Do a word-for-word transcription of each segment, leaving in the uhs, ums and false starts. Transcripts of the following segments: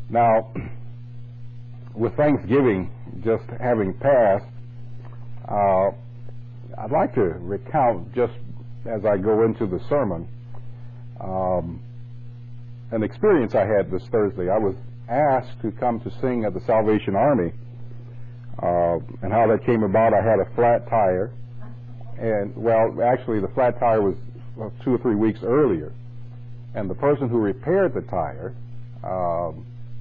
Now, with Thanksgiving just having passed, uh, I'd like to recount, just as I go into the sermon, um, an experience I had this Thursday. I was asked to come to sing at the Salvation Army, uh, and how that came about. I had a flat tire, and well, actually the flat tire was well, two or three weeks earlier, and the person who repaired the tire, um,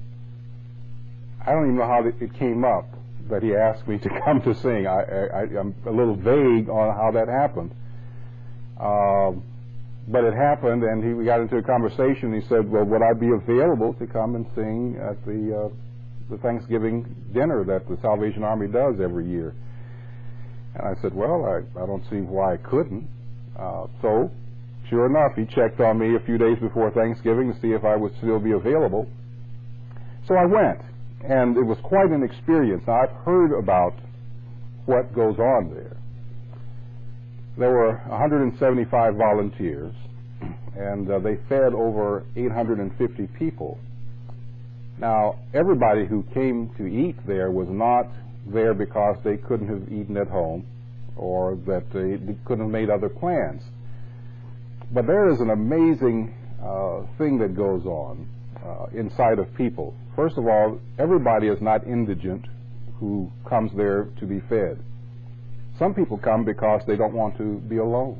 I don't even know how it came up that he asked me to come to sing. I, I, I'm a little vague on how that happened. Um, but it happened, and he, we got into a conversation. He said, well, would I be available to come and sing at the, uh, the Thanksgiving dinner that the Salvation Army does every year? And I said, well, I, I don't see why I couldn't. Uh, so, sure enough, he checked on me a few days before Thanksgiving to see if I would still be available. So I went. And it was quite an experience. Now, I've heard about what goes on there. There were one hundred seventy-five volunteers, and uh, they fed over eight hundred fifty people. Now, everybody who came to eat there was not there because they couldn't have eaten at home or that they couldn't have made other plans. But there is an amazing uh, thing that goes on uh, inside of people. First of all, everybody is not indigent who comes there to be fed. Some people come because they don't want to be alone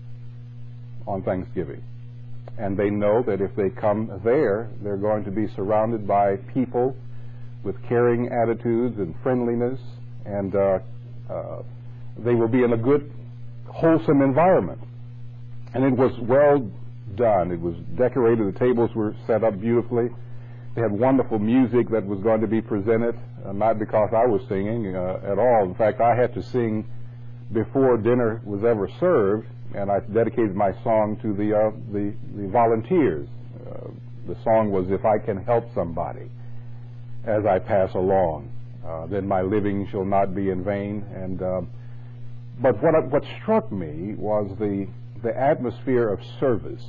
on Thanksgiving. And they know that if they come there, they're going to be surrounded by people with caring attitudes and friendliness, and uh, uh, they will be in a good, wholesome environment. And it was well done. It was decorated. The tables were set up beautifully. They had wonderful music that was going to be presented, uh, not because I was singing uh, at all. In fact, I had to sing before dinner was ever served, and I dedicated my song to the uh, the, the volunteers. Uh, the song was, "If I Can Help Somebody as I Pass Along, uh, then my living shall not be in vain." And uh, but what what struck me was the the atmosphere of service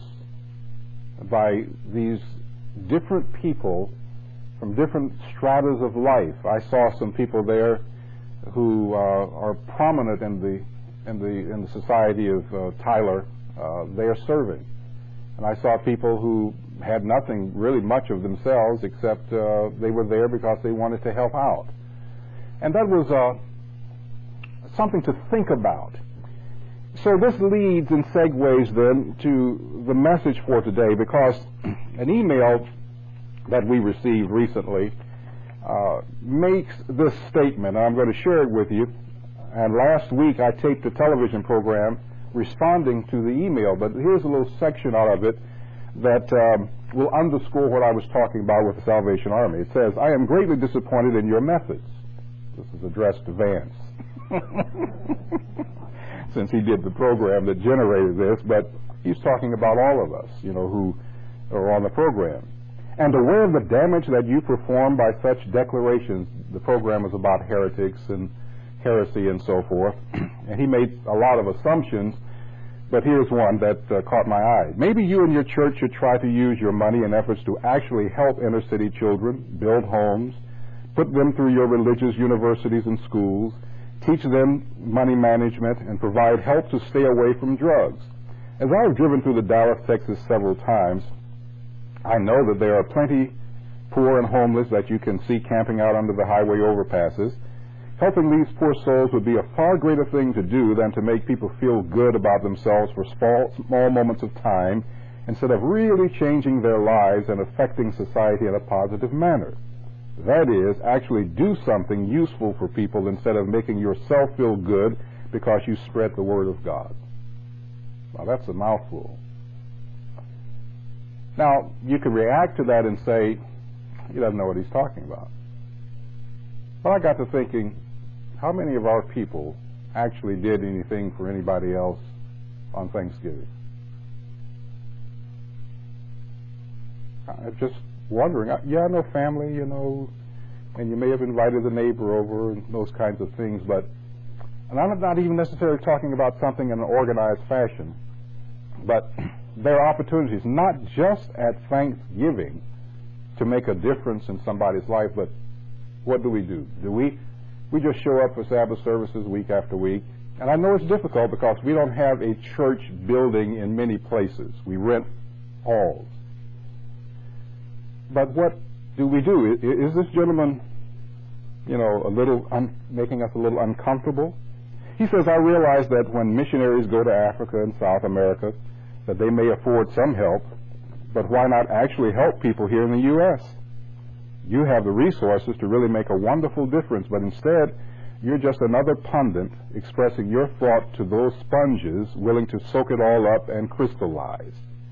by these different people from different stratas of life. I saw some people there who uh, are prominent in the in the in the society of uh, Tyler. Uh, they are serving, and I saw people who had nothing really much of themselves except uh, they were there because they wanted to help out, and that was uh, something to think about. So this leads and segues then to the message for today, because an email that we received recently uh, makes this statement. I'm going to share it with you. And last week I taped a television program responding to the email, but here's a little section out of it that um, will underscore what I was talking about with the Salvation Army. It says, "I am greatly disappointed in your methods." This is addressed to Vance. Since he did the program that generated this, but he's talking about all of us, you know, who are on the program. "And aware of the damage that you perform by such declarations." The program is about heretics and heresy and so forth. And he made a lot of assumptions, but here's one that uh, caught my eye. "Maybe you and your church should try to use your money in efforts to actually help inner city children, build homes, put them through your religious universities and schools, teach them money management, and provide help to stay away from drugs. As I have driven through the Dallas, Texas several times, I know that there are plenty poor and homeless that you can see camping out under the highway overpasses. Helping these poor souls would be a far greater thing to do than to make people feel good about themselves for small, small moments of time, instead of really changing their lives and affecting society in a positive manner. That is, actually do something useful for people instead of making yourself feel good because you spread the word of God." Now, that's a mouthful. Now, you could react to that and say, he doesn't know what he's talking about. But I got to thinking, how many of our people actually did anything for anybody else on Thanksgiving? I'm just wondering. Yeah, I know family, you know, and you may have invited the neighbor over and those kinds of things, but, and I'm not even necessarily talking about something in an organized fashion, but there are opportunities, not just at Thanksgiving, to make a difference in somebody's life, but what do we do? Do we we just show up for Sabbath services week after week? And I know it's difficult because we don't have a church building in many places. We rent halls. But what do we do? Is this gentleman, you know, a little un- making us a little uncomfortable? He says, I realize that when missionaries go to Africa and South America, that they may afford some help, but why not actually help people here in the U S? You have the resources to really make a wonderful difference, but instead, you're just another pundit expressing your thought to those sponges willing to soak it all up and crystallize.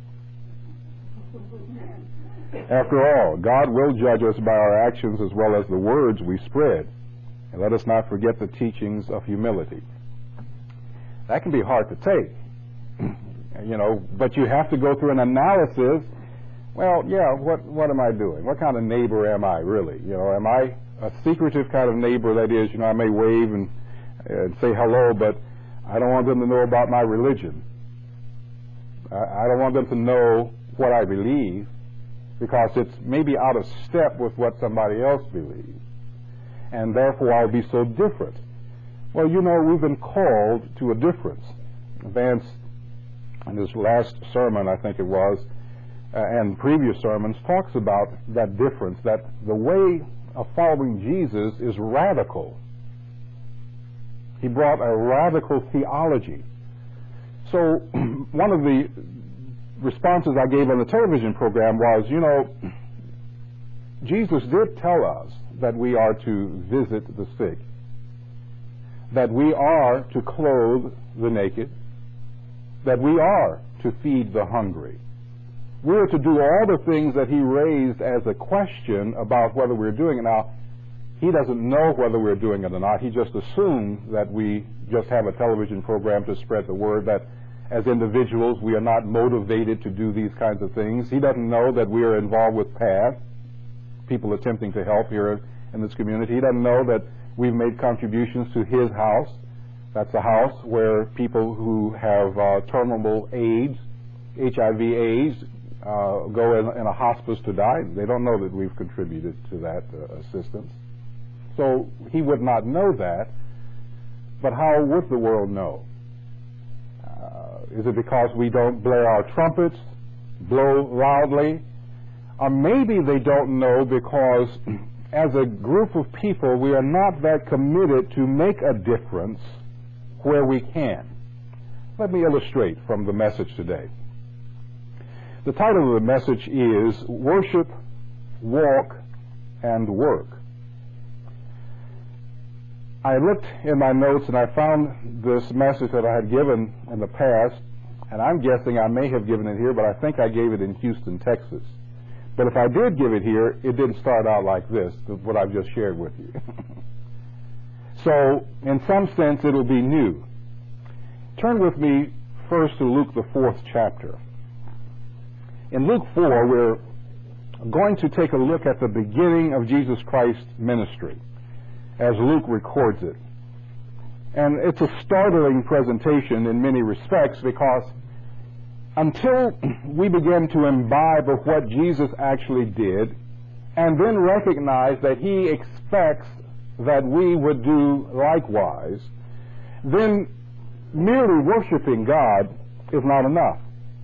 After all, God will judge us by our actions as well as the words we spread. And let us not forget the teachings of humility. That can be hard to take, you know, but you have to go through an analysis. Well, yeah, what what am I doing? What kind of neighbor am I, really? You know, am I a secretive kind of neighbor? That is, you know, I may wave and, and say hello, but I don't want them to know about my religion. I, I don't want them to know what I believe, because it's maybe out of step with what somebody else believes, and therefore I'll be so different. Well, you know, we've been called to a difference. Vance, in his last sermon, I think it was, uh, and previous sermons, talks about that difference, that the way of following Jesus is radical. He brought a radical theology. So one of the responses I gave on the television program was, you know, Jesus did tell us that we are to visit the sick, that we are to clothe the naked, that we are to feed the hungry. We are to do all the things that he raised as a question about whether we're doing it. Now, he doesn't know whether we're doing it or not. He just assumes that we just have a television program to spread the word, that as individuals we are not motivated to do these kinds of things. He doesn't know that we are involved with P A T H, people attempting to help here in this community. He doesn't know that we've made contributions to his house. That's a house where people who have uh, terminal AIDS, H I V AIDS, uh, go in, in a hospice to die. They don't know that we've contributed to that uh, assistance. So he would not know that, but how would the world know? Uh, is it because we don't blare our trumpets, blow loudly? Or maybe they don't know because as a group of people we are not that committed to make a difference where we can. Let me illustrate from the message today. The title of the message is Worship, Walk, and Work. I looked in my notes and I found this message that I had given in the past, and I'm guessing I may have given it here, but I think I gave it in Houston, Texas. But if I did give it here, it didn't start out like this, what I've just shared with you. So, in some sense, it'll be new. Turn with me first to Luke, the fourth chapter. In Luke four, we're going to take a look at the beginning of Jesus Christ's ministry, as Luke records it. And it's a startling presentation in many respects, because until we begin to imbibe of what Jesus actually did, and then recognize that he expects that we would do likewise, then merely worshiping God is not enough.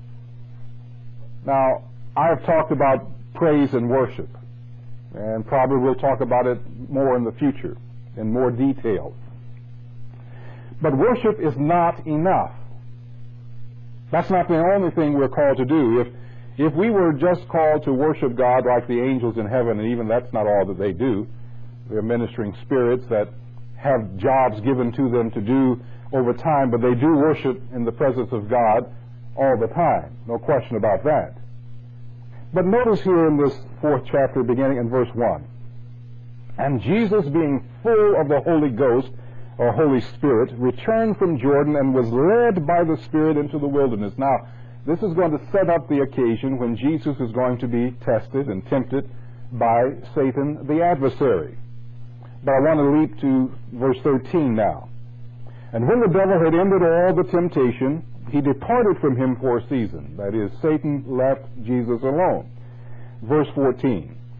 Now, I have talked about praise and worship, and probably we'll talk about it more in the future, in more detail. But worship is not enough. That's not the only thing we're called to do. If if we were just called to worship God like the angels in heaven, and even that's not all that they do, they're ministering spirits that have jobs given to them to do over time, but they do worship in the presence of God all the time. No question about that. But notice here in this fourth chapter, beginning in verse one, and Jesus, being full of the Holy Ghost, or Holy Spirit, returned from Jordan and was led by the Spirit into the wilderness. Now, this is going to set up the occasion when Jesus is going to be tested and tempted by Satan, the adversary. But I want to leap to verse thirteen now. And when the devil had ended all the temptation, he departed from him for a season. That is, Satan left Jesus alone. Verse fourteen.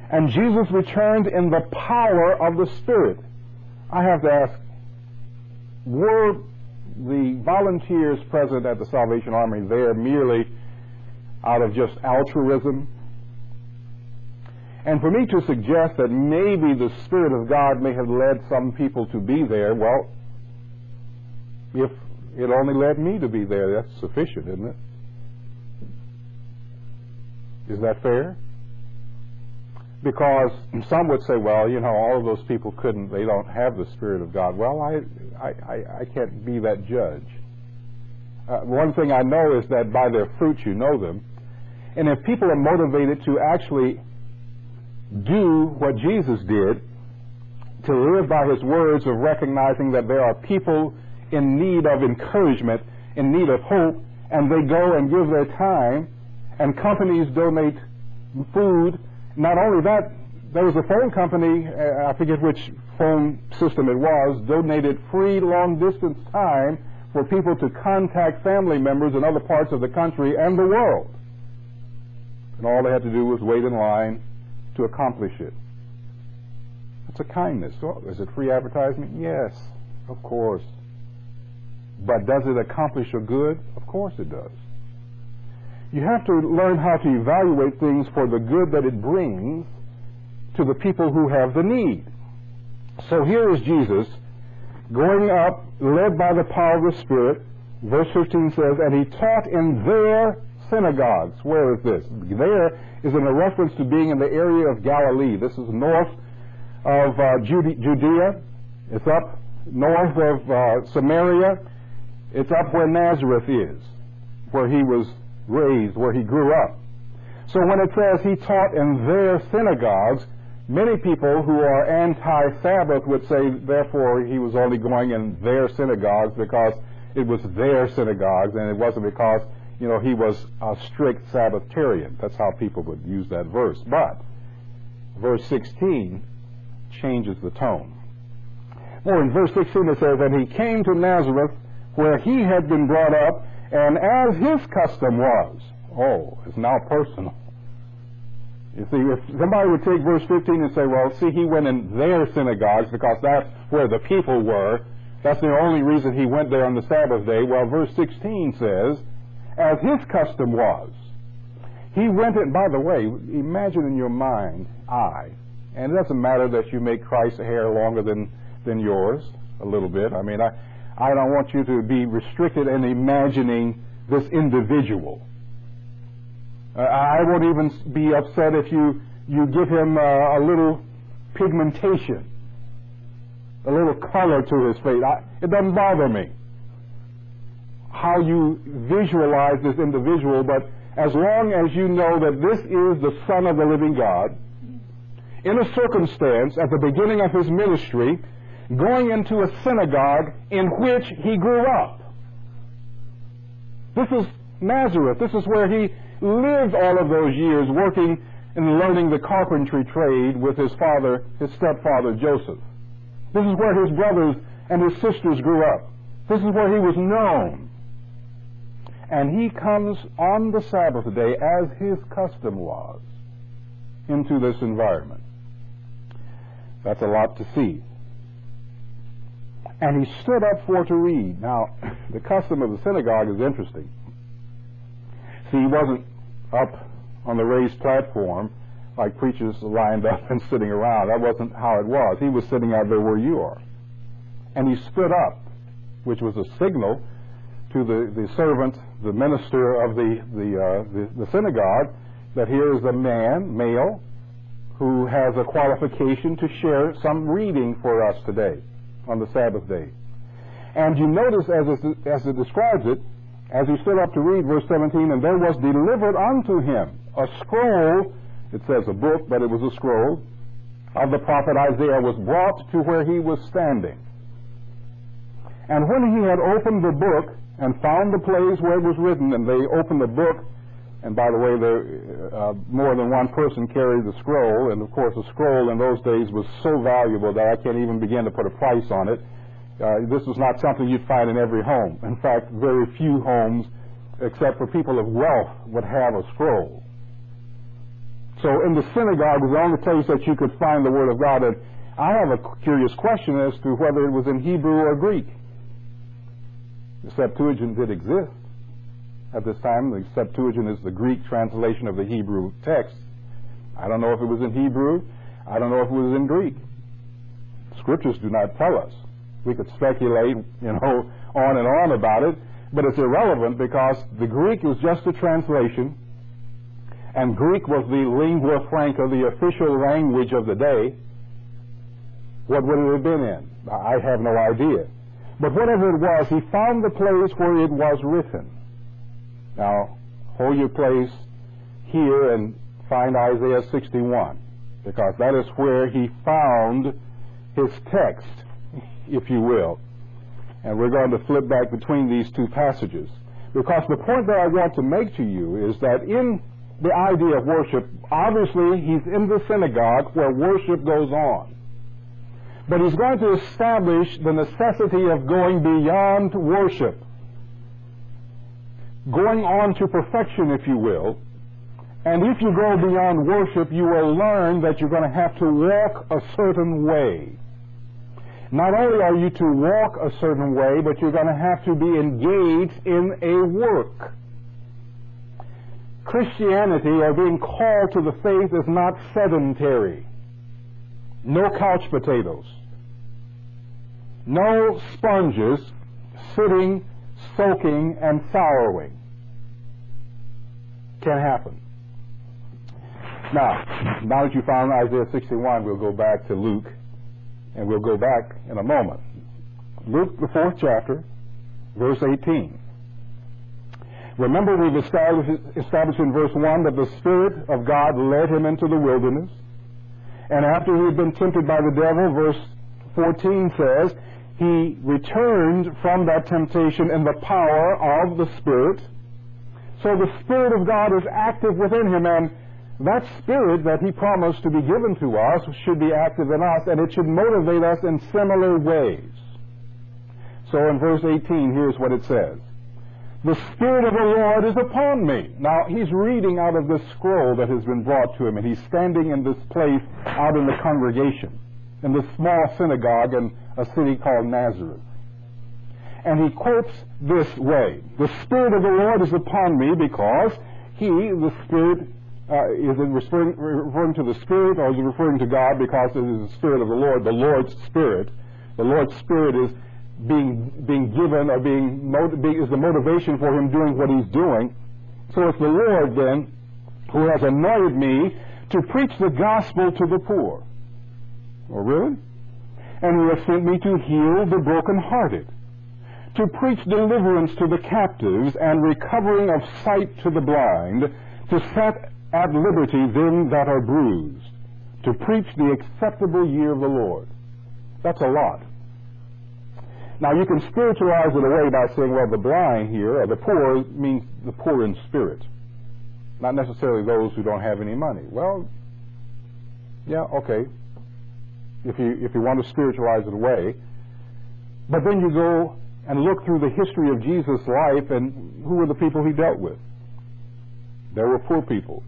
and Jesus returned in the power of the Spirit. I have to ask, were the volunteers present at the Salvation Army there merely out of just altruism? And for me to suggest that maybe the Spirit of God may have led some people to be there, well, if it only led me to be there, that's sufficient, isn't it? Is that fair? Because some would say, well, you know, all of those people couldn't, they don't have the Spirit of God. Well, I, I, I can't be that judge. Uh, one thing I know is that by their fruits you know them. And if people are motivated to actually do what Jesus did, to live by His words of recognizing that there are people in need of encouragement, in need of hope, and they go and give their time, and companies donate food. Not only that, there was a phone company, uh, I forget which phone system it was, donated free long-distance time for people to contact family members in other parts of the country and the world. And all they had to do was wait in line to accomplish it. It's a kindness. So, is it free advertisement? Yes, of course. But does it accomplish a good? Of course it does. You have to learn how to evaluate things for the good that it brings to the people who have the need. So here is Jesus going up, led by the power of the Spirit. Verse fifteen says, and He taught in their synagogues. Where is this? There is in a reference to being in the area of Galilee. This is north of uh, Judea. It's up north of uh, Samaria. It's up where Nazareth is, where He was raised, where He grew up. So when it says He taught in their synagogues, many people who are anti-Sabbath would say, therefore, He was only going in their synagogues because it was their synagogues, and it wasn't because, you know, He was a strict Sabbatarian. That's how people would use that verse. But verse sixteen changes the tone. Well, in verse sixteen it says, and He came to Nazareth, where He had been brought up, and as His custom was. Oh, it's now personal. You see, if somebody would take verse fifteen and say, well, see, He went in their synagogues because that's where the people were. That's the only reason He went there on the Sabbath day. Well, verse sixteen says, as His custom was. He went in, by the way, imagine in your mind, I, and it doesn't matter that you make Christ's hair longer than, than yours, a little bit. I mean, I, I don't want you to be restricted in imagining this individual. Uh, I won't even be upset if you, you give him uh, a little pigmentation, a little color to his face. I, it doesn't bother me how you visualize this individual, but as long as you know that this is the Son of the living God, in a circumstance at the beginning of His ministry, going into a synagogue in which He grew up. This is Nazareth. This is where He lived all of those years working and learning the carpentry trade with His father, His stepfather, Joseph. This is where His brothers and His sisters grew up. This is where He was known. And He comes on the Sabbath day, as His custom was, into this environment. That's a lot to see. And He stood up for to read. Now, the custom of the synagogue is interesting. See, He wasn't up on the raised platform like preachers lined up and sitting around. That wasn't how it was. He was sitting out there where you are. And He stood up, which was a signal to the, the servant, the minister of the, the, uh, the, the synagogue, that here is a man, male, who has a qualification to share some reading for us today on the Sabbath day. And you notice as it, as it describes it, as He stood up to read, verse seventeen, and there was delivered unto Him a scroll, it says a book, but it was a scroll, of the prophet Isaiah, was brought to where he was standing. And when he had opened the book and found the place where it was written, and they opened the book, and by the way, there, uh, more than one person carried the scroll, and of course a scroll in those days was so valuable that I can't even begin to put a price on it. Uh, this was not something you'd find in every home. In fact, very few homes, except for people of wealth, would have a scroll. So in the synagogue was the only place that you could find the Word of God. And I have a curious question as to whether it was in Hebrew or Greek. The Septuagint did exist at this time. The Septuagint is the Greek translation of the Hebrew text. I don't know if it was in Hebrew. I don't know if it was in Greek. Scriptures do not tell us. We could speculate, you know, on and on about it, but it's irrelevant because the Greek was just a translation, and Greek was the lingua franca, the official language of the day. What would it have been in? I have no idea. But whatever it was, he found the place where it was written. Now, hold your place here and find Isaiah sixty-one, because that is where he found his text, if you will. And we're going to flip back between these two passages. Because the point that I want to make to you is that in the idea of worship, obviously he's in the synagogue where worship goes on. But he's going to establish the necessity of going beyond worship, going on to perfection, if you will. And if you go beyond worship, you will learn that you're going to have to walk a certain way. Not only are you to walk a certain way, but you're going to have to be engaged in a work. Christianity, or being called to the faith, is not sedentary. No couch potatoes. No sponges sitting, soaking, and souring. Can't happen. Now, now that you found Isaiah sixty-one, we'll go back to Luke, and we'll go back in a moment. Luke, the fourth chapter, verse eighteen. Remember, we've established, established in verse one that the Spirit of God led him into the wilderness. And after he had been tempted by the devil, verse fourteen says, he returned from that temptation in the power of the Spirit. So the Spirit of God is active within him, and that Spirit that he promised to be given to us should be active in us, and it should motivate us in similar ways. So in verse eighteen, here's what it says. The Spirit of the Lord is upon me. Now, he's reading out of this scroll that has been brought to him, and he's standing in this place out in the congregation, in this small synagogue in a city called Nazareth. And he quotes this way. The Spirit of the Lord is upon me because he, the Spirit, uh, is it referring, referring to the Spirit, or is it referring to God because it is the Spirit of the Lord, the Lord's Spirit? The Lord's Spirit is being being given, or being, being is the motivation for him doing what he's doing. So it's the Lord then who has anointed me to preach the gospel to the poor. Oh, really? And who has sent me to heal the brokenhearted, to preach deliverance to the captives and recovering of sight to the blind, to set at liberty them that are bruised, to preach the acceptable year of the Lord. That's a lot. Now, you can spiritualize it away by saying, well, the blind here, or the poor, means the poor in spirit, not necessarily those who don't have any money. Well, yeah, okay, if you if you want to spiritualize it away. But then you go and look through the history of Jesus' life, and who were the people he dealt with? There were poor people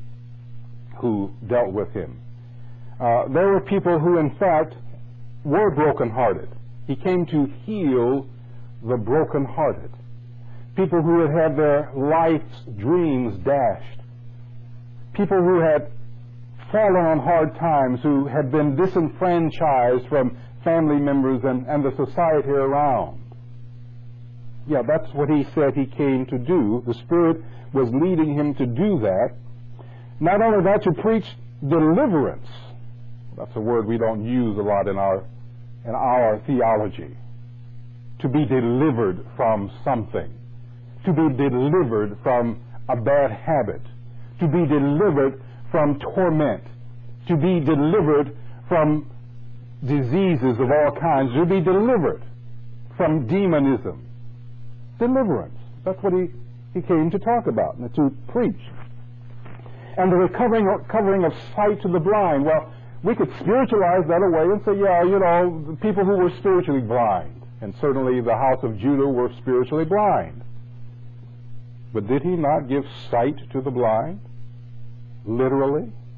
who dealt with him. Uh, there were people who, in fact, were brokenhearted. He came to heal the brokenhearted. People who had had their life's dreams dashed. People who had fallen on hard times, who had been disenfranchised from family members and, and the society around. Yeah, that's what he said he came to do. The Spirit was leading him to do that. Not only that, to preach deliverance. That's a word we don't use a lot in our in our theology. To be delivered from something. To be delivered from a bad habit. To be delivered from torment. To be delivered from diseases of all kinds. To be delivered from demonism. Deliverance. That's what he, he came to talk about and to preach. And the recovering recovering of sight to the blind. Well, we could spiritualize that away and say, yeah, you know, the people who were spiritually blind. And certainly the house of Judah were spiritually blind. But did he not give sight to the blind? Literally?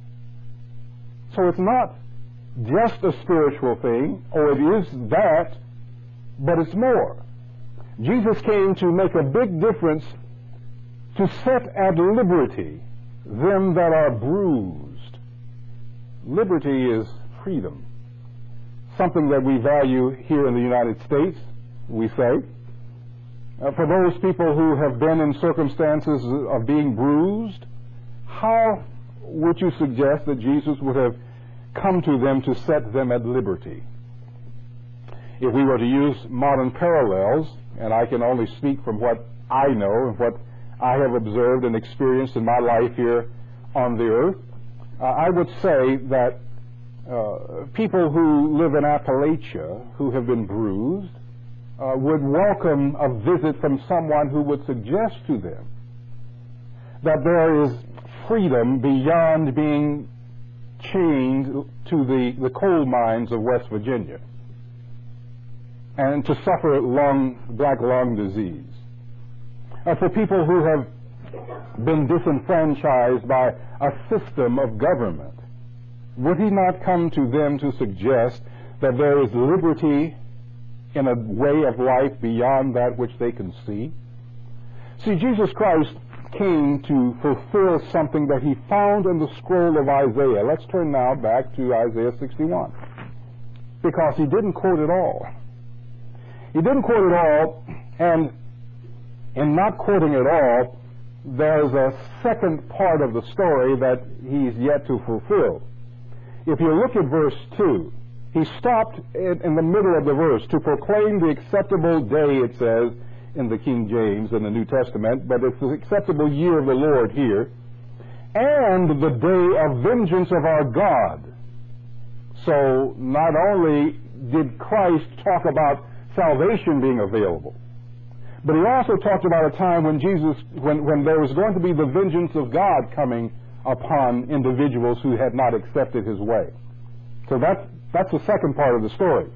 So it's not just a spiritual thing, or it is that, but it's more. Jesus came to make a big difference, to set at liberty them that are bruised. Liberty is freedom, something that we value here in the United States, we say. Uh, for those people who have been in circumstances of being bruised, how would you suggest that Jesus would have come to them to set them at liberty? If we were to use modern parallels, and I can only speak from what I know and what I have observed and experienced in my life here on the earth, uh, I would say that uh, people who live in Appalachia who have been bruised uh, would welcome a visit from someone who would suggest to them that there is freedom beyond being chained to the, the coal mines of West Virginia and to suffer lung, black lung disease. Uh, for people who have been disenfranchised by a system of government, would he not come to them to suggest that there is liberty in a way of life beyond that which they can see? See, Jesus Christ came to fulfill something that he found in the scroll of Isaiah. Let's turn now back to Isaiah sixty-one, because he didn't quote it all. He didn't quote it all, and in not quoting it all, there's a second part of the story that he's yet to fulfill. If you look at verse two, he stopped in, in the middle of the verse to proclaim the acceptable day, it says, in the King James in the New Testament, but it's the acceptable year of the Lord here, and the day of vengeance of our God. So not only did Christ talk about salvation being available, but he also talked about a time when Jesus, when, when there was going to be the vengeance of God coming upon individuals who had not accepted his way. So that's, that's the second part of the story.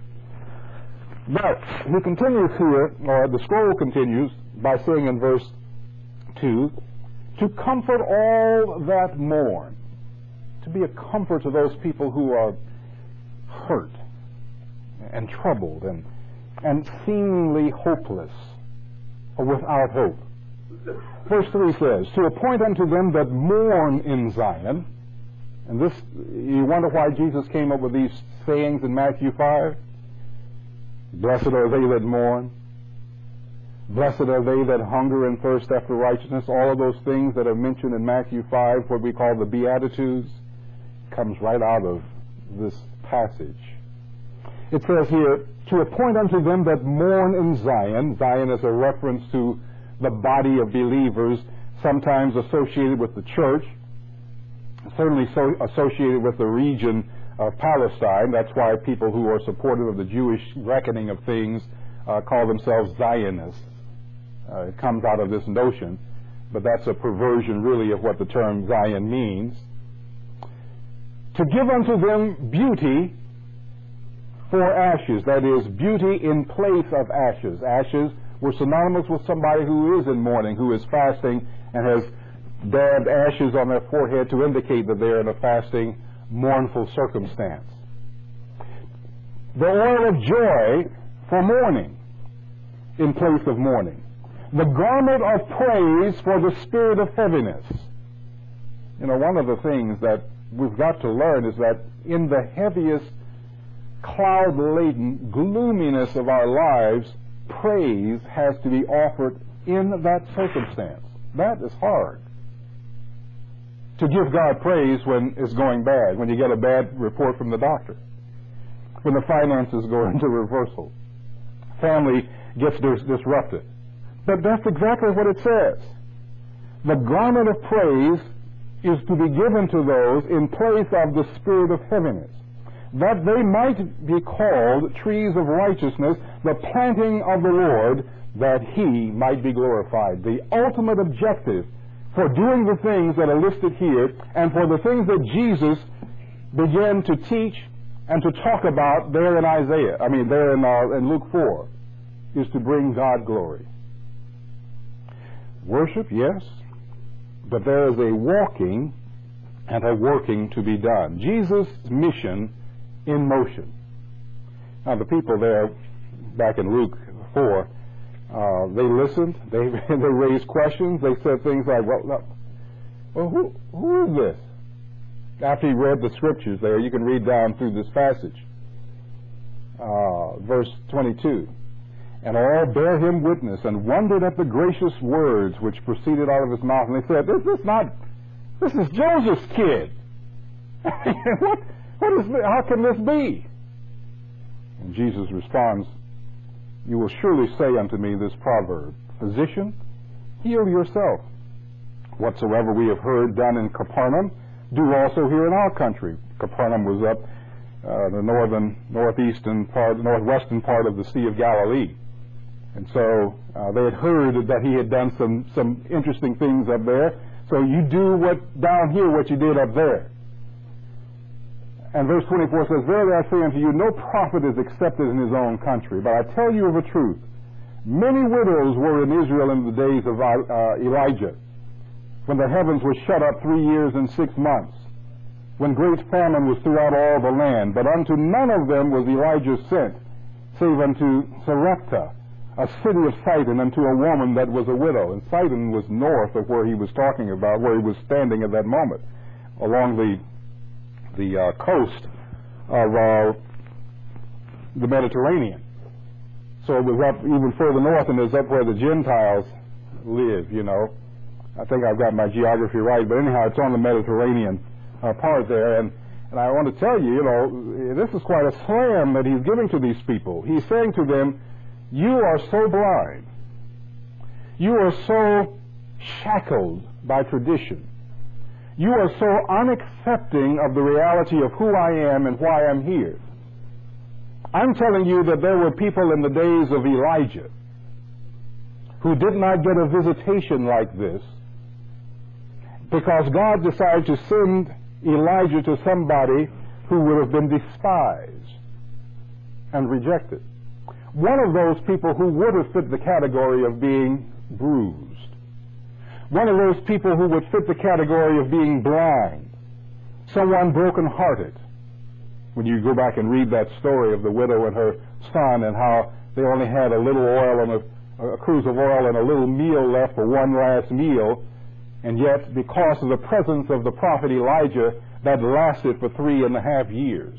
But he continues here, or the scroll continues, by saying in verse two, to comfort all that mourn, to be a comfort to those people who are hurt and troubled and, and seemingly hopeless or without hope. Verse three says, to appoint unto them that mourn in Zion. And this, you wonder why Jesus came up with these sayings in Matthew five? Blessed are they that mourn. Blessed are they that hunger and thirst after righteousness. All of those things that are mentioned in Matthew five, what we call the Beatitudes, comes right out of this passage. It says here, to appoint unto them that mourn in Zion. Zion is a reference to the body of believers, sometimes associated with the church, certainly so associated with the region of Palestine. That's why people who are supportive of the Jewish reckoning of things uh, call themselves Zionists. Uh, it comes out of this notion, but that's a perversion really of what the term Zion means. To give unto them beauty for ashes, that is, beauty in place of ashes. Ashes were synonymous with somebody who is in mourning, who is fasting, and has dabbed ashes on their forehead to indicate that they're in a fasting, mournful circumstance. The oil of joy for mourning in place of mourning. The garment of praise for the spirit of heaviness. You know, one of the things that we've got to learn is that in the heaviest, cloud-laden gloominess of our lives, praise has to be offered in that circumstance. That is hard. To give God praise when it's going bad, when you get a bad report from the doctor, when the finances go into reversal, family gets dis- disrupted. But that's exactly what it says. The garment of praise is to be given to those in place of the spirit of heaviness, that they might be called trees of righteousness, the planting of the Lord, that he might be glorified. The ultimate objective for doing the things that are listed here, and for the things that Jesus began to teach and to talk about there in Isaiah, I mean there in, uh, in Luke four, is to bring God glory. Worship, yes, but there is a walking and a working to be done. Jesus' mission in motion. Now the people there, back in Luke four, uh, they listened, they, they raised questions, they said things like, well, no, well who, who is this? After he read the scriptures there, you can read down through this passage. Uh, verse twenty-two. And all bare him witness, and wondered at the gracious words which proceeded out of his mouth. And they said, this is not, this is Joseph's kid. what, what is, how can this be? And Jesus responds, you will surely say unto me this proverb, Physician, heal yourself. Whatsoever we have heard done in Capernaum, do also here in our country. Capernaum was up uh, the northern, northeastern part, northwestern part of the Sea of Galilee. And so uh, they had heard that he had done some, some interesting things up there. So you do what down here what you did up there. And verse twenty-four says, Verily I say unto you, no prophet is accepted in his own country. But I tell you of a truth, many widows were in Israel in the days of uh, Elijah, when the heavens were shut up three years and six months, when great famine was throughout all the land. But unto none of them was Elijah sent, save unto Sarepta, a city of Sidon, unto a woman that was a widow. And Sidon was north of where he was talking about, where he was standing at that moment, along the the uh, coast of uh, the Mediterranean. So it was up even further north, and it's up where the Gentiles live, you know. I think I've got my geography right, but anyhow, it's on the Mediterranean uh, part there. And, and I want to tell you, you know, this is quite a slam that he's giving to these people. He's saying to them, you are so blind. You are so shackled by tradition. You are so unaccepting of the reality of who I am and why I'm here. I'm telling you that there were people in the days of Elijah who did not get a visitation like this because God decided to send Elijah to somebody who would have been despised and rejected. One of those people who would have fit the category of being bruised. One of those people who would fit the category of being blind. Someone broken-hearted. When you go back and read that story of the widow and her son and how they only had a little oil and a, a cruse of oil and a little meal left for one last meal, and yet because of the presence of the prophet Elijah, that lasted for three and a half years.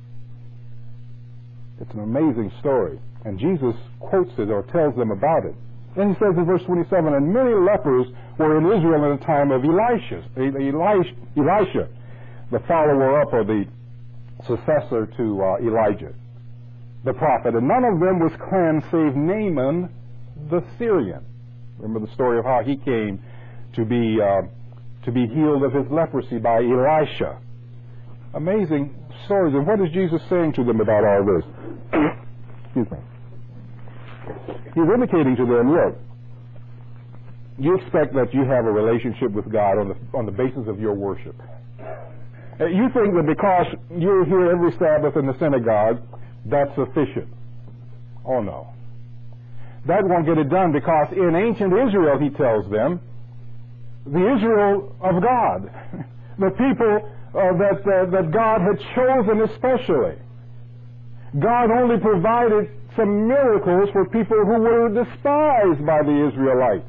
It's an amazing story. And Jesus quotes it or tells them about it. Then he says in verse twenty-seven, and many lepers were in Israel in the time of Elisha, Elisha, Elisha the follower up or the successor to uh, Elijah, the prophet. And none of them was cleansed save Naaman the Syrian. Remember the story of how he came to be, uh, to be healed of his leprosy by Elisha. Amazing stories. And what is Jesus saying to them about all this? Excuse me. He's indicating to them, look, you expect that you have a relationship with God on the, on the basis of your worship. Uh, you think that because you're here every Sabbath in the synagogue, that's sufficient. Oh no. That won't get it done because in ancient Israel, he tells them, the Israel of God, the people uh, that, uh, that God had chosen especially, God only provided some miracles for people who were despised by the Israelites.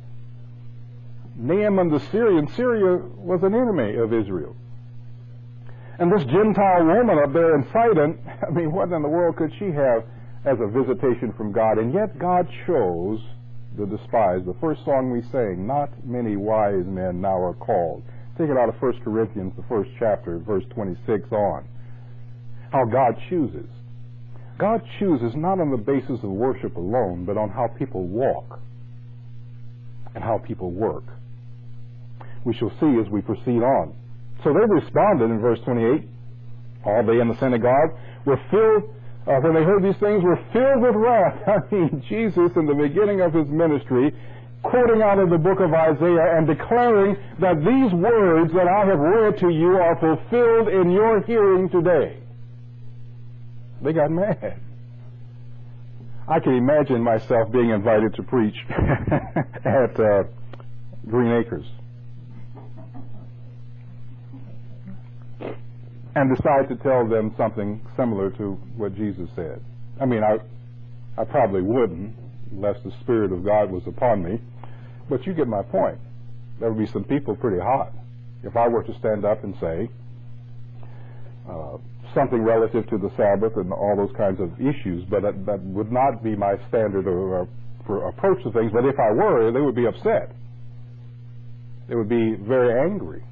Naaman the Syrian, Syria was an enemy of Israel. And this Gentile woman up there in Sidon, I mean, what in the world could she have as a visitation from God? And yet God chose the despised. The first song we sang, not many wise men now are called. Take it out of First Corinthians, the first chapter, verse twenty-six on. How God chooses. God chooses not on the basis of worship alone, but on how people walk and how people work. We shall see as we proceed on. So they responded in verse twenty-eight. All they in the synagogue were filled, uh, when they heard these things, were filled with wrath. I mean, Jesus, in the beginning of his ministry, quoting out of the book of Isaiah and declaring that these words that I have read to you are fulfilled in your hearing today. They got mad. I can imagine myself being invited to preach at uh, Green Acres. and decide to tell them something similar to what Jesus said. I mean, I, I probably wouldn't, unless the Spirit of God was upon me, but you get my point. There would be some people pretty hot if I were to stand up and say uh, something relative to the Sabbath and all those kinds of issues, but that, that would not be my standard or, for approach to things. But if I were, they would be upset. They would be very angry,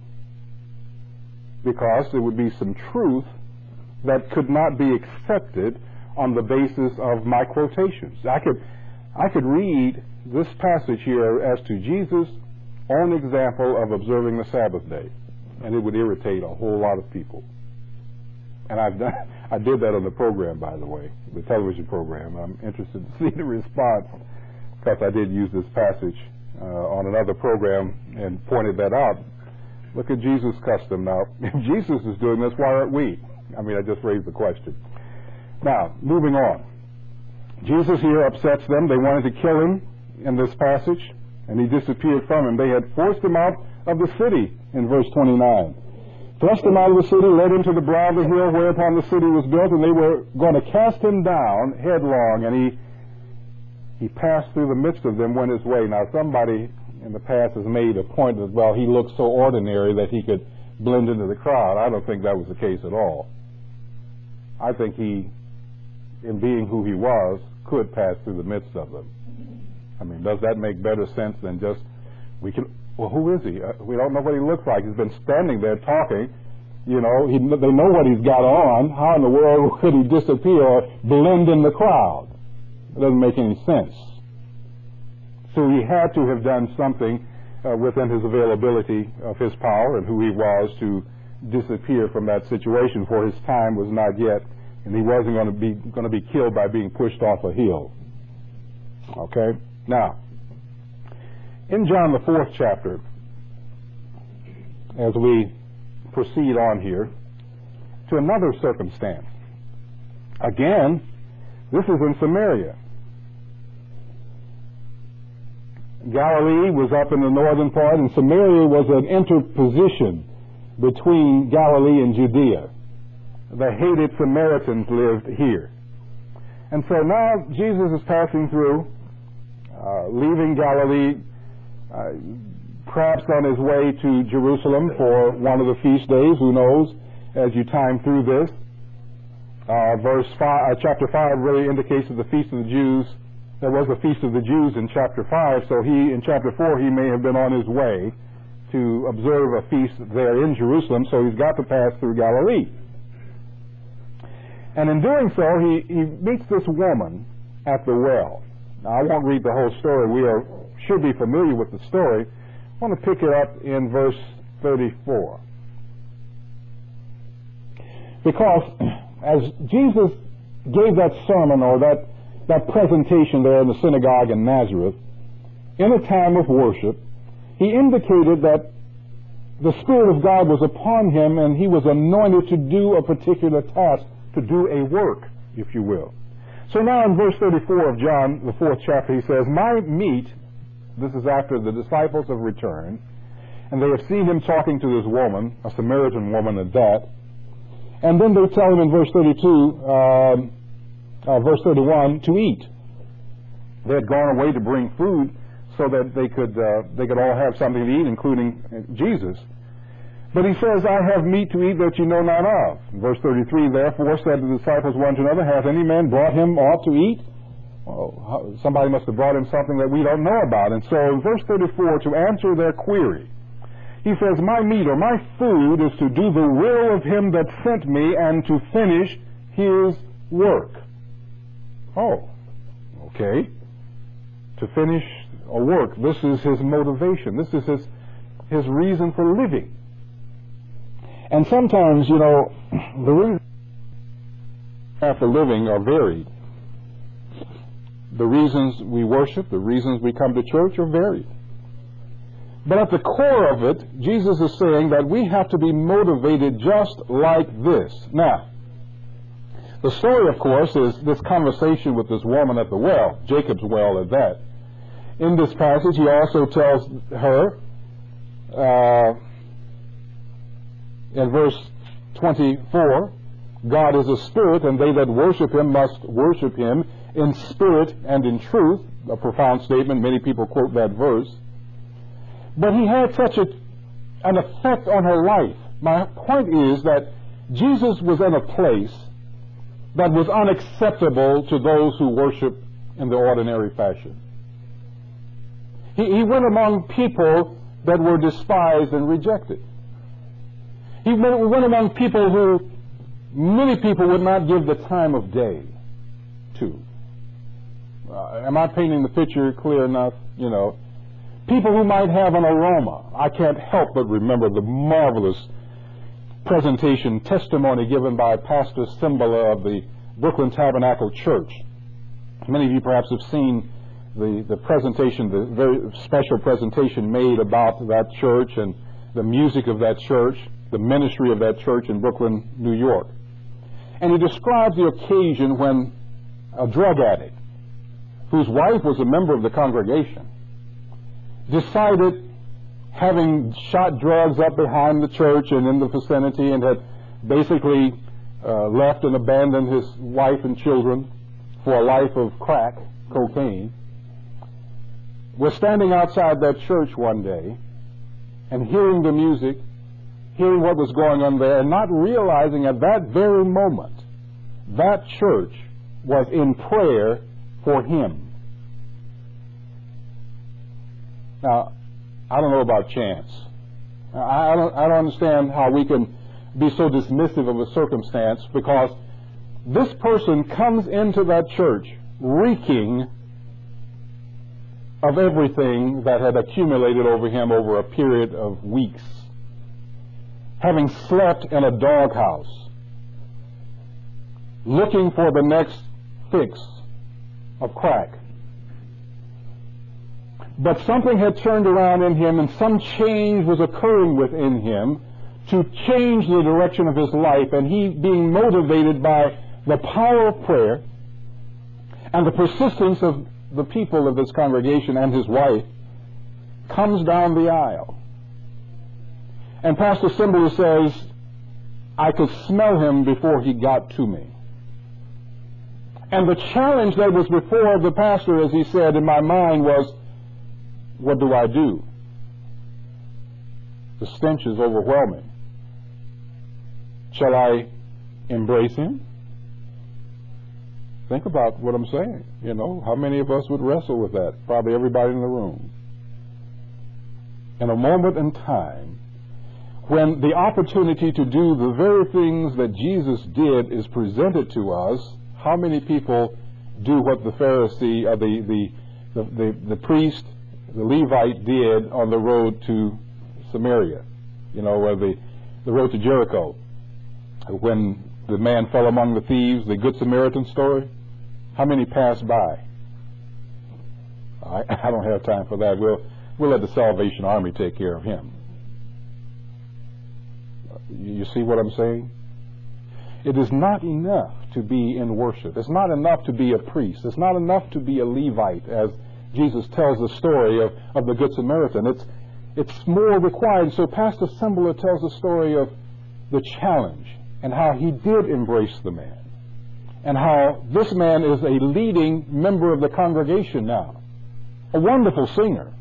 because there would be some truth that could not be accepted on the basis of my quotations. I could, I could read this passage here as to Jesus' own example of observing the Sabbath day, and it would irritate a whole lot of people. And I've done, I did that on the program, by the way, the television program. I'm interested to see the response, because I did use this passage uh, on another program and pointed that out. Look at Jesus' custom now. If Jesus is doing this, why aren't we? I mean, I just raised the question. Now, moving on. Jesus here upsets them. They wanted to kill him in this passage, and he disappeared from him. They had forced him out of the city in verse twenty-nine. Thrust him out of the city, led him to the brow of the hill whereupon the city was built, and they were going to cast him down headlong, and he he passed through the midst of them, went his way. Now, somebody in the past has made a point that, well, he looked so ordinary that he could blend into the crowd. I don't think that was the case at all. I think he, in being who he was, could pass through the midst of them. I mean, does that make better sense than just, we can, well, who is he? Uh, we don't know what he looks like. He's been standing there talking. You know, he, they know what he's got on. How in the world could he disappear or blend in the crowd? It doesn't make any sense. So he had to have done something uh, within his availability of his power and who he was to disappear from that situation, for his time was not yet, and he wasn't going to be going to be killed by being pushed off a hill. Okay? Now, in John the fourth chapter, as we proceed on here, to another circumstance. Again, this is in Samaria. Galilee was up in the northern part, and Samaria was an interposition between Galilee and Judea. The hated Samaritans lived here. And so now Jesus is passing through, uh, leaving Galilee, uh, perhaps on his way to Jerusalem for one of the feast days, who knows, as you time through this. Uh, verse five, uh, chapter five really indicates that the Feast of the Jews, there was a Feast of the Jews in chapter five, so he, in chapter four, he may have been on his way to observe a feast there in Jerusalem, so he's got to pass through Galilee. And in doing so, he, he meets this woman at the well. Now, I won't read the whole story. We are, should be familiar with the story. I want to pick it up in verse thirty-four. Because as Jesus gave that sermon or that, that presentation there in the synagogue in Nazareth, in a time of worship, he indicated that the Spirit of God was upon him and he was anointed to do a particular task, to do a work, if you will. So now in verse thirty-four of John, the fourth chapter, he says, "My meat," this is after the disciples have returned, and they have seen him talking to this woman, a Samaritan woman at that, and then they tell him in verse thirty-two, um, uh, verse thirty-one, to eat. They had gone away to bring food so that they could uh, they could all have something to eat, including Jesus. But he says, "I have meat to eat that you know not of." Verse thirty-three, "Therefore said the disciples one to another, Hath any man brought him aught to eat?" Well, somebody must have brought him something that we don't know about. And so in verse thirty-four, to answer their query, he says, "My meat or my food is to do the will of him that sent me and to finish his work." Oh, okay. To finish a work. This is his motivation. This is his, his reason for living. And sometimes, you know, the reasons for living are varied. The reasons we worship, the reasons we come to church are varied. But at the core of it, Jesus is saying that we have to be motivated just like this. Now, the story, of course, is this conversation with this woman at the well, Jacob's well at that. In this passage, he also tells her, uh, in verse twenty-four, God is a spirit, and they that worship him must worship him in spirit and in truth. A profound statement. Many people quote that verse. But he had such a, an effect on her life. My point is that Jesus was in a place that was unacceptable to those who worship in the ordinary fashion. He, he went among people that were despised and rejected. He went, went among people who many people would not give the time of day to. Uh, am I painting the picture clear enough? You know, people who might have an aroma. I can't help but remember the marvelous presentation, testimony given by Pastor Cimbala of the Brooklyn Tabernacle Church. Many of you perhaps have seen the, the presentation, the very special presentation made about that church and the music of that church, the ministry of that church in Brooklyn, New York. And he describes the occasion when a drug addict, whose wife was a member of the congregation, decided, having shot drugs up behind the church and in the vicinity, and had basically uh, left and abandoned his wife and children for a life of crack, cocaine, was standing outside that church one day and hearing the music, hearing what was going on there, and not realizing at that very moment that church was in prayer for him. Now, I don't know about chance. I don't, I don't understand how we can be so dismissive of a circumstance, because this person comes into that church reeking of everything that had accumulated over him over a period of weeks, having slept in a doghouse, looking for the next fix of crack. But something had turned around in him, and some change was occurring within him to change the direction of his life, and he, being motivated by the power of prayer and the persistence of the people of this congregation and his wife, comes down the aisle. And Pastor Cimbala says, I could smell him before he got to me. And the challenge that was before the pastor, as he said, in my mind was, what do I do? The stench is overwhelming. Shall I embrace him? Think about what I'm saying. You know, how many of us would wrestle with that? Probably everybody in the room. In a moment in time, when the opportunity to do the very things that Jesus did is presented to us, how many people do what the Pharisee, or the, the, the, the, the priest, the Levite did on the road to Samaria, you know, or the, the road to Jericho, when the man fell among the thieves, the Good Samaritan story? How many passed by? I, I don't have time for that. We'll, we'll let the Salvation Army take care of him. You, you see what I'm saying? It is not enough to be in worship. It's not enough to be a priest. It's not enough to be a Levite, as Jesus tells the story of, of the Good Samaritan. It's, it's more required. So Pastor Cimbala tells the story of the challenge and how he did embrace the man, and how this man is a leading member of the congregation now, a wonderful singer.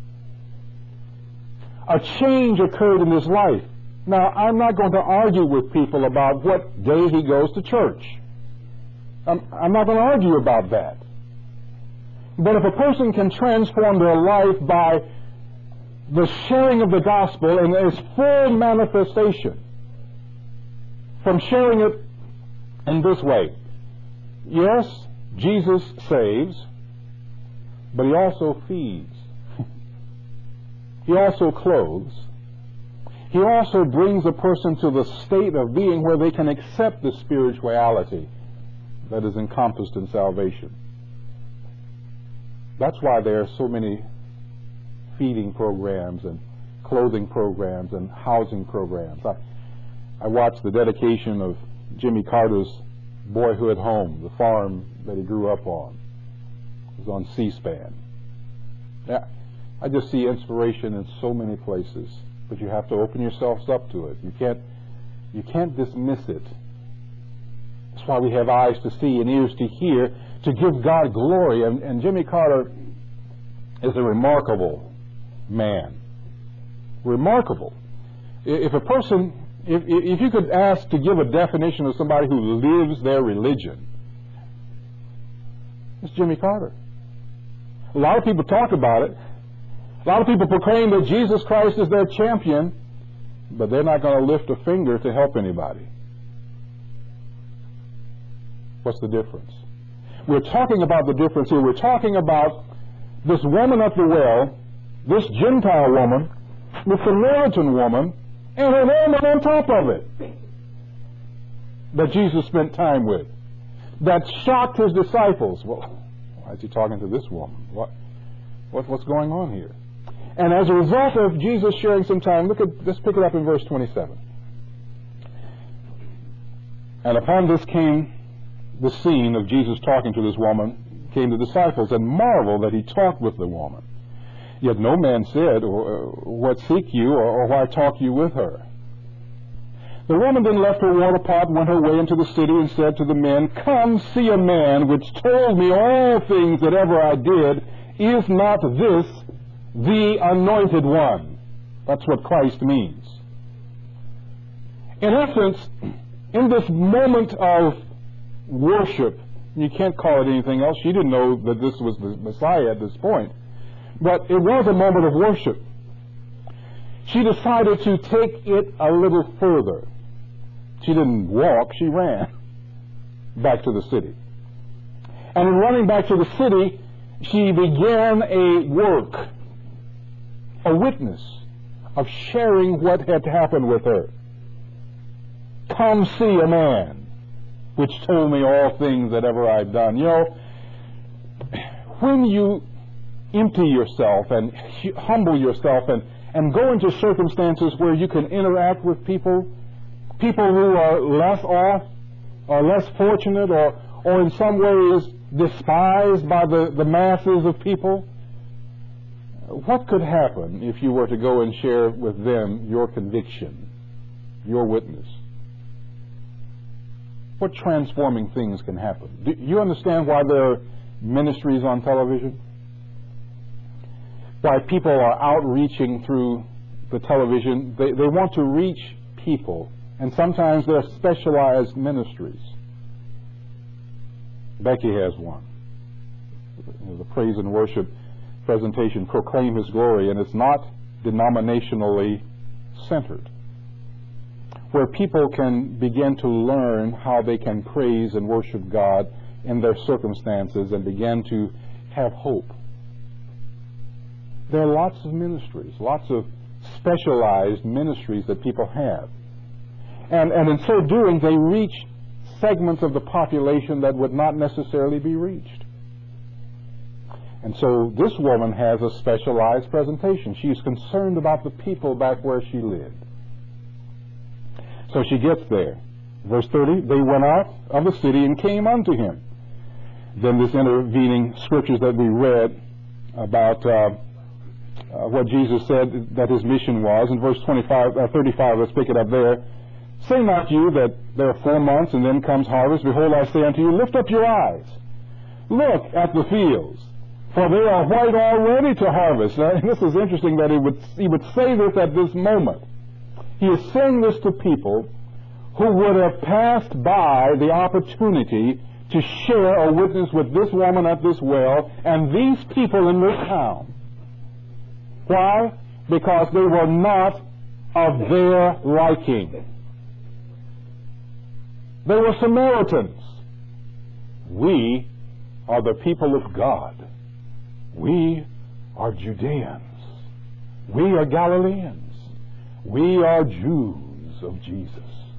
A change occurred in his life. Now, I'm not going to argue with people about what day he goes to church. I'm, I'm not going to argue about that. But if a person can transform their life by the sharing of the gospel in its full manifestation, from sharing it in this way, yes, Jesus saves, but he also feeds. He also clothes. He also brings a person to the state of being where they can accept the spirituality that is encompassed in salvation. That's why there are so many feeding programs and clothing programs and housing programs. I, I watched the dedication of Jimmy Carter's boyhood home, the farm that he grew up on. It was on C-SPAN. Yeah, I just see inspiration in so many places, but you have to open yourselves up to it. You can't, You can't dismiss it. That's why we have eyes to see and ears to hear, to give God glory. And, and Jimmy Carter is a remarkable man. Remarkable. If a person, if, if you could ask to give a definition of somebody who lives their religion, it's Jimmy Carter. A lot of people talk about it. A lot of people proclaim that Jesus Christ is their champion, but they're not going to lift a finger to help anybody. What's the difference? We're talking about the difference here. We're talking about this woman at the well, this Gentile woman, the Samaritan woman, and her woman on top of it that Jesus spent time with, that shocked his disciples. Well, why is he talking to this woman? What, what, what's going on here? And as a result of Jesus sharing some time, look at, let's pick it up in verse twenty-seven. And upon this came the scene of Jesus talking to this woman, came the disciples, and marveled that he talked with the woman. Yet no man said, What seek you, or, or why talk you with her? The woman then left her water pot, went her way into the city, and said to the men, Come, see a man which told me all things that ever I did. Is not this the anointed one? That's what Christ means. In essence, in this moment of worship, you can't call it anything else. She didn't know that this was the Messiah at this point. But it was a moment of worship. She decided to take it a little further. She didn't walk, she ran back to the city. And in running back to the city, she began a work, a witness of sharing what had happened with her. Come see a man which told me all things that ever I've done. You know, when you empty yourself and humble yourself and, and go into circumstances where you can interact with people, people who are less off or less fortunate or, or in some ways despised by the, the masses of people, what could happen if you were to go and share with them your conviction, your witness? What transforming things can happen? Do you understand why there are ministries on television? Why people are outreaching through the television? They, they want to reach people, and sometimes they're specialized ministries. Becky has one. The praise and worship presentation, Proclaim His Glory, and it's not denominationally centered, where people can begin to learn how they can praise and worship God in their circumstances and begin to have hope. There are lots of ministries, lots of specialized ministries that people have. And, and in so doing, they reach segments of the population that would not necessarily be reached. And so this woman has a specialized presentation. She's concerned about the people back where she lived. So she gets there. Verse thirty, they went out of the city and came unto him. Then this intervening scriptures that we read about uh, uh, what Jesus said that his mission was. In verse twenty-five, uh, thirty-five, let's pick it up there. Say not you that there are four months and then comes harvest. Behold, I say unto you, lift up your eyes. Look at the fields, for they are white already to harvest. Now, and this is interesting that he would, he would say this at this moment. He is saying this to people who would have passed by the opportunity to share a witness with this woman at this well and these people in this town. Why? Because they were not of their liking. They were Samaritans. We are the people of God. We are Judeans. We are Galileans. We are Jews of Jesus.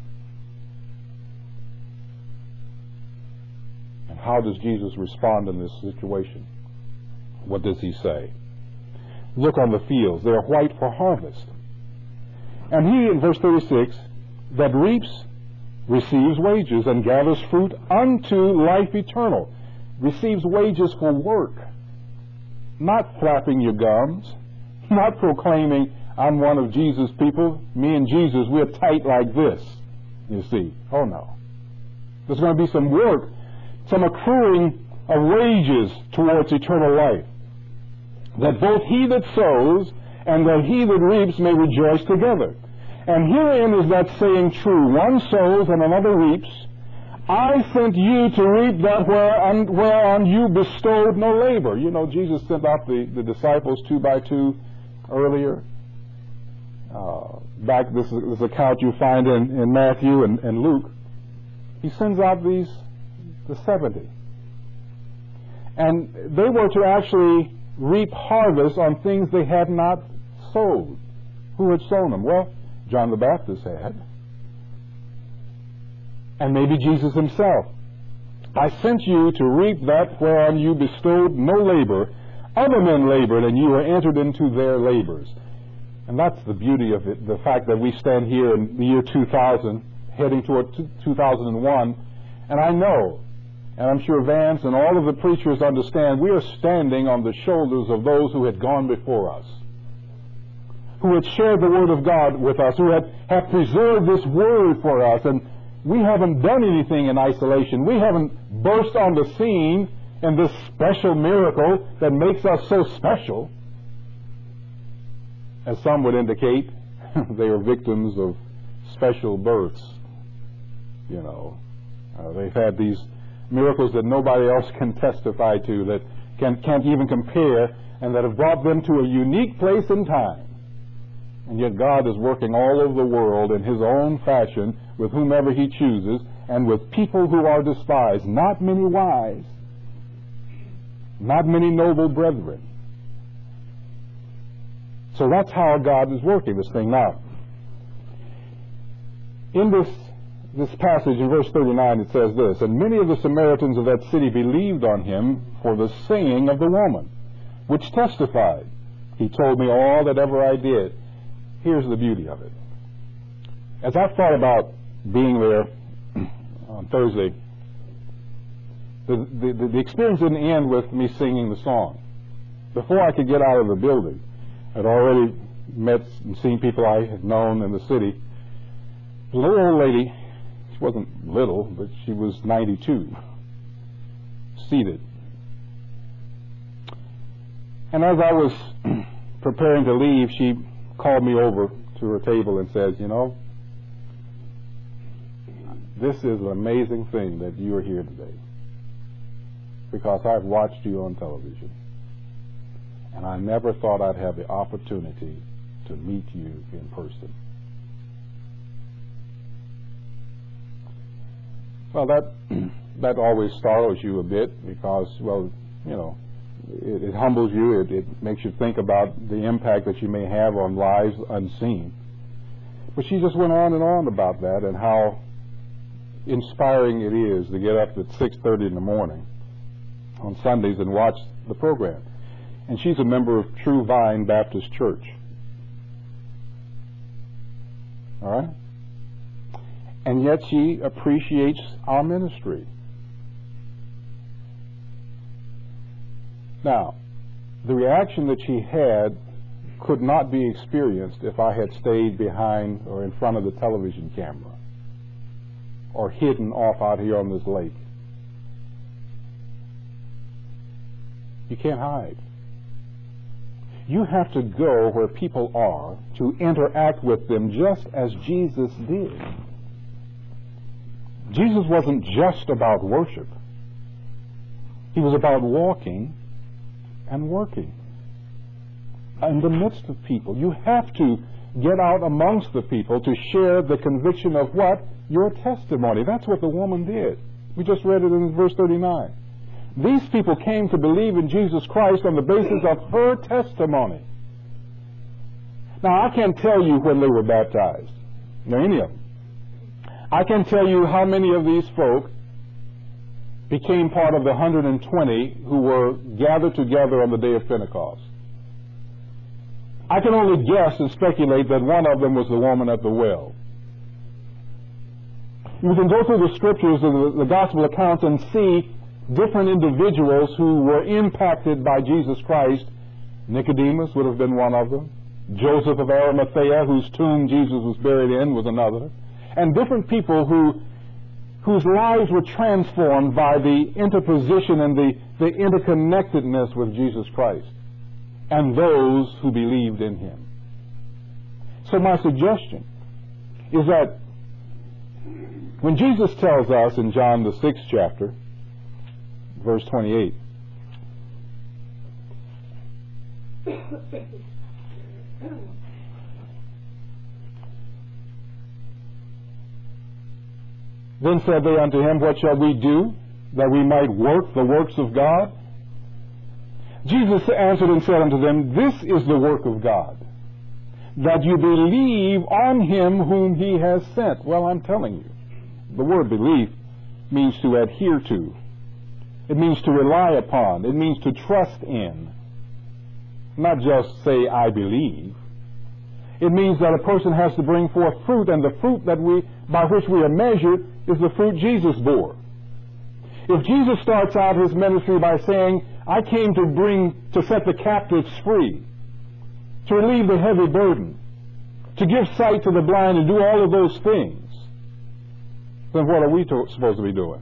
And how does Jesus respond in this situation? What does he say? Look on the fields, they are white for harvest. And he, in verse thirty-six, that reaps receives wages and gathers fruit unto life eternal. Receives wages for work. Not flapping your gums. Not proclaiming, I'm one of Jesus' people. Me and Jesus, we're tight like this. you see. Oh, no. There's going to be some work, some accruing of wages towards eternal life, that both he that sows and that he that reaps may rejoice together. And herein is that saying true, one sows and another reaps. I sent you to reap that whereon, whereon you bestowed no labor. You know, Jesus sent out the, the disciples two by two earlier. Uh, back this, this account you find in, in Matthew and, and Luke. He sends out these, the seventy. And they were to actually reap harvest on things they had not sowed. Who had sown them? Well, John the Baptist had. And maybe Jesus himself. I sent you to reap that whereon you bestowed no labor. Other men labored, and you were entered into their labors. And that's the beauty of it, the fact that we stand here in the year two thousand, heading toward two thousand one, and I know, and I'm sure Vance and all of the preachers understand, we are standing on the shoulders of those who had gone before us, who had shared the Word of God with us, who had, have preserved this Word for us, and we haven't done anything in isolation. We haven't burst on the scene in this special miracle that makes us so special. As some would indicate, they are victims of special births. You know, uh, they've had these miracles that nobody else can testify to, that can, can't even compare, and that have brought them to a unique place in time. And yet God is working all over the world in His own fashion with whomever He chooses, and with people who are despised. Not many wise, not many noble brethren. So that's how God is working this thing. Now, in this this passage in verse thirty-nine, it says this, and many of the Samaritans of that city believed on Him for the saying of the woman, which testified, He told me all that ever I did. Here's the beauty of it. As I thought about being there on Thursday, the, the, the experience didn't end with me singing the song. Before I could get out of the building, I'd already met and seen people I had known in the city. A little old lady, she wasn't little, but she was ninety-two, seated. And as I was preparing to leave, she called me over to her table and says, you know, this is an amazing thing that you are here today, because I've watched you on television. And I never thought I'd have the opportunity to meet you in person. Well, that that always startles you a bit because, well, you know, it, it humbles you. It, it makes you think about the impact that you may have on lives unseen. But she just went on and on about that and how inspiring it is to get up at six thirty in the morning on Sundays and watch the program. And she's a member of True Vine Baptist Church. All right? And yet she appreciates our ministry. Now, the reaction that she had could not be experienced if I had stayed behind or in front of the television camera or hidden off out here on this lake. You can't hide. You have to go where people are to interact with them just as Jesus did. Jesus wasn't just about worship. He was about walking and working in the midst of people. You have to get out amongst the people to share the conviction of what? Your testimony. That's what the woman did. We just read it in verse thirty-nine. These people came to believe in Jesus Christ on the basis of her testimony. Now, I can't tell you when they were baptized, or any of them. I can tell you how many of these folk became part of the one hundred twenty who were gathered together on the day of Pentecost. I can only guess and speculate that one of them was the woman at the well. You can go through the scriptures of the, the gospel accounts and see different individuals who were impacted by Jesus Christ. Nicodemus would have been one of them. Joseph of Arimathea, whose tomb Jesus was buried in, was another. and different people who whose lives were transformed by the interposition and the, the interconnectedness with Jesus Christ, and those who believed in him. So my suggestion is that when Jesus tells us in John the sixth chapter, verse twenty-eight, then said they unto him, What shall we do, that we might work the works of God? Jesus answered and said unto them, This is the work of God, that you believe on him whom he has sent. Well, I'm telling you, the word belief means to adhere to. It means to rely upon. It means to trust in. Not just say, I believe. It means that a person has to bring forth fruit, and the fruit that we, by which we are measured is the fruit Jesus bore. If Jesus starts out his ministry by saying, I came to bring, to set the captives free, to relieve the heavy burden, to give sight to the blind, and do all of those things, then what are we to, supposed to be doing?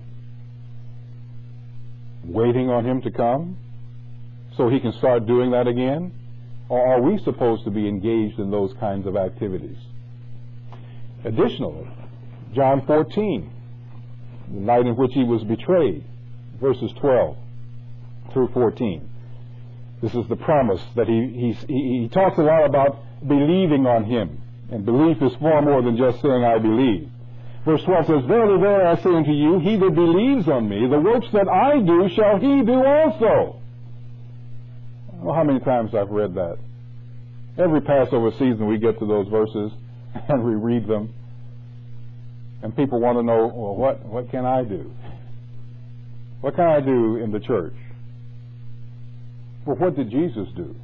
Waiting on him to come so he can start doing that again? Or are we supposed to be engaged in those kinds of activities? Additionally, John fourteen, the night in which he was betrayed, verses twelve through fourteen. This is the promise that he, he, he talks a lot about believing on him. And belief is far more than just saying, I believe. Verse twelve says, Verily, verily, I say unto you, he that believes on me, the works that I do shall he do also. I don't know how many times I've read that. Every Passover season we get to those verses and we read them. And people want to know, well, what, what can I do? What can I do in the church? Well, what did Jesus do?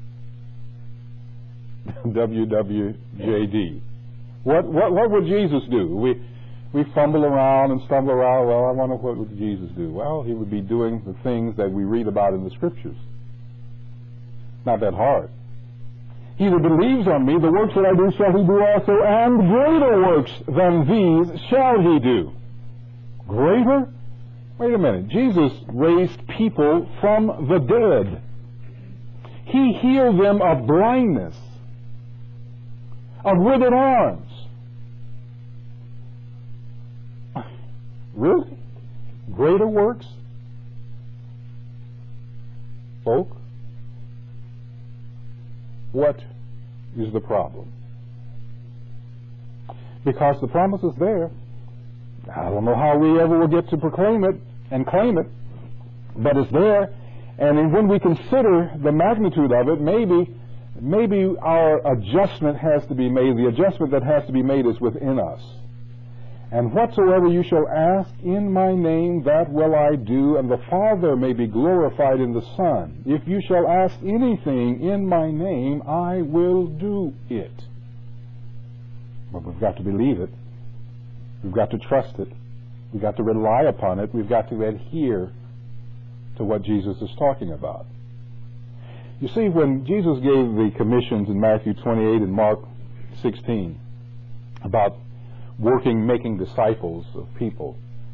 W W J D. What, what, what would Jesus do? We, we fumble around and stumble around. Well, I wonder what would Jesus do? Well, he would be doing the things that we read about in the Scriptures. Not that hard. He that believes on me, the works that I do shall he do also, and greater works than these shall he do. Greater? Wait a minute. Jesus raised people from the dead. He healed them of blindness, of withered arms. Really? Greater works? Folk? What is the problem? Because the promise is there. I don't know how we ever will get to proclaim it and claim it, but it's there. And when we consider the magnitude of it, maybe maybe our adjustment has to be made. The adjustment that has to be made is within us. And whatsoever you shall ask in my name, that will I do, and the Father may be glorified in the Son. If you shall ask anything in my name, I will do it. But we've got to believe it. We've got to trust it. We've got to rely upon it. We've got to adhere to what Jesus is talking about. You see, when Jesus gave the commissions in Matthew twenty-eight and Mark sixteen about working, making disciples of people,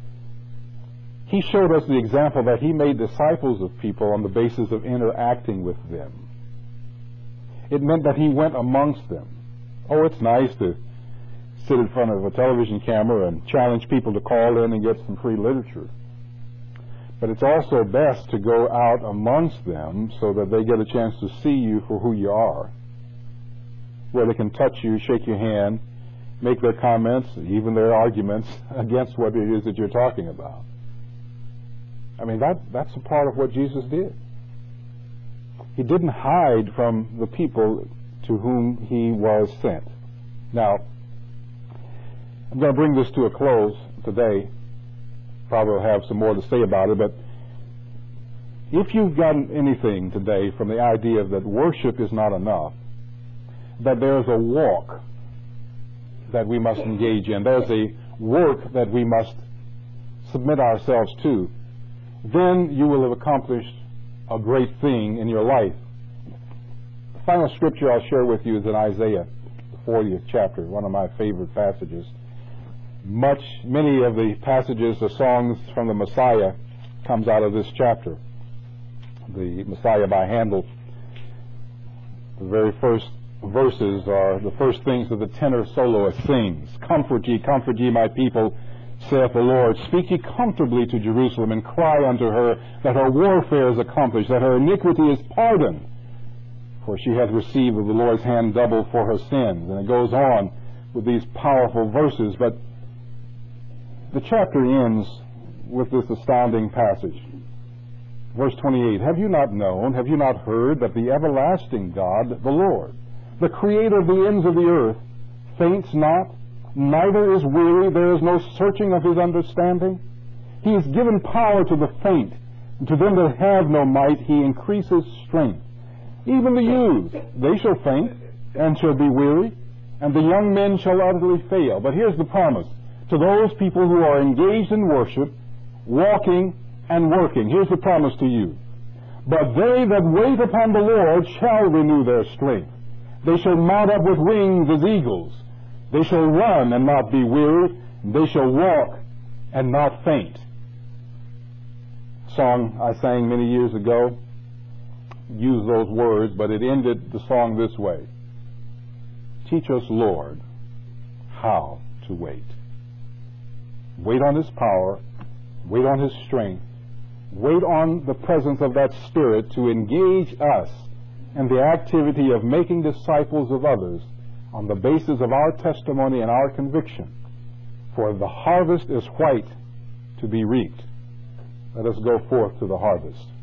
he showed us the example that he made disciples of people on the basis of interacting with them. It meant that he went amongst them. Oh, it's nice to sit in front of a television camera and challenge people to call in and get some free literature. But it's also best to go out amongst them so that they get a chance to see you for who you are, where they can touch you, shake your hand, make their comments, even their arguments against what it is that you're talking about. I mean, that that's a part of what Jesus did. He didn't hide from the people to whom he was sent. Now, I'm going to bring this to a close today. Probably will have some more to say about it, but if you've gotten anything today from the idea that worship is not enough, that there's a walk that we must engage in, there's a work that we must submit ourselves to, then you will have accomplished a great thing in your life. The final scripture I'll share with you is in Isaiah, the fortieth chapter, one of my favorite passages. Much, many of the passages, the songs from the Messiah, comes out of this chapter. The Messiah by Handel. The very first verses are the first things that the tenor soloist sings. Comfort ye, comfort ye, my people, saith the Lord. Speak ye comfortably to Jerusalem, and cry unto her that her warfare is accomplished, that her iniquity is pardoned. For she hath received of the Lord's hand double for her sins. And it goes on with these powerful verses, but the chapter ends with this astounding passage. Verse twenty-eight, have you not known, have you not heard, that the everlasting God, the Lord, the creator of the ends of the earth, faints not, neither is weary, there is no searching of his understanding? He has given power to the faint, and to them that have no might he increases strength. Even the youths, they shall faint, and shall be weary, and the young men shall utterly fail. But here's the promise to those people who are engaged in worship, walking and working. Here's the promise to you. But they that wait upon the Lord shall renew their strength. They shall mount up with wings as eagles. They shall run and not be weary. They shall walk and not faint. Song I sang many years ago used those words, but it ended the song this way. Teach us, Lord, how to wait. Wait on His power. Wait on His strength. Wait on the presence of that Spirit to engage us in the activity of making disciples of others on the basis of our testimony and our conviction. For the harvest is white to be reaped. Let us go forth to the harvest.